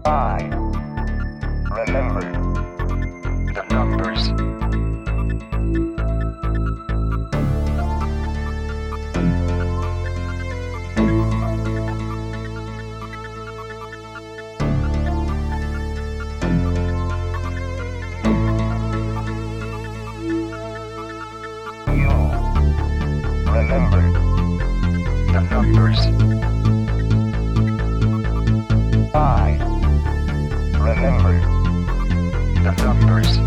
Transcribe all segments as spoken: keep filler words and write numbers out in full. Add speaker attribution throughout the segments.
Speaker 1: I remember the numbers. You remember the numbers. I remember the numbers.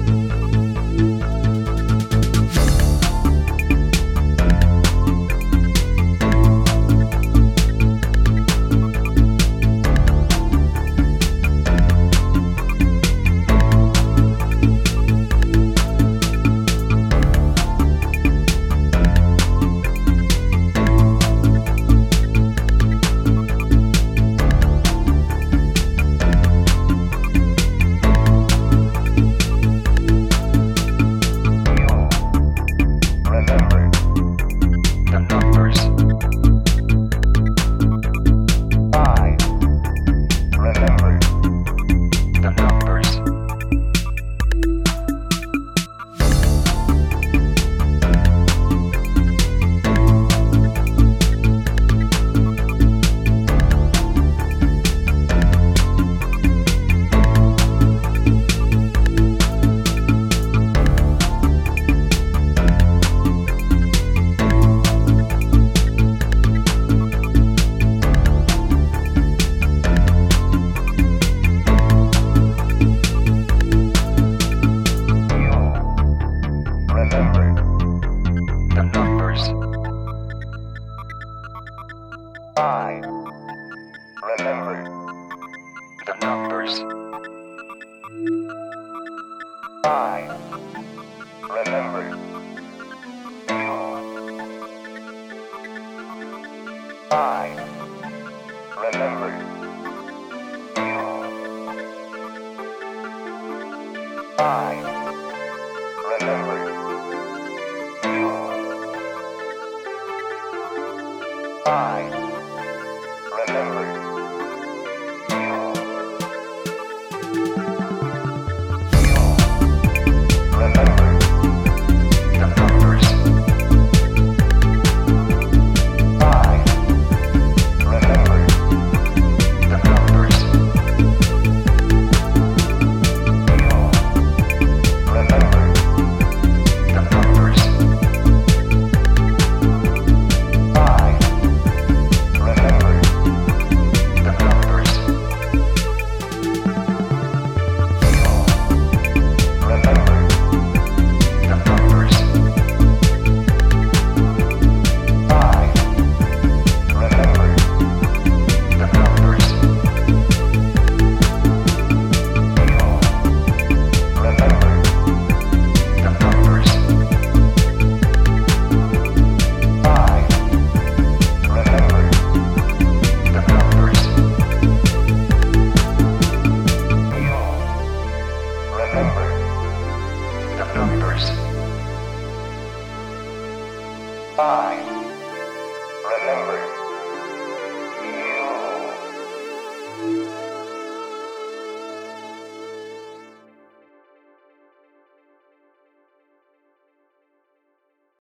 Speaker 1: I remember the numbers. I remember you. I remember you. I remember you. I remember you. You remember the numbers. I remember the numbers. You remember the numbers. I remember the numbers. Remember the numbers. I remember the numbers. You remember the numbers. I remember the numbers. You remember the numbers. I remember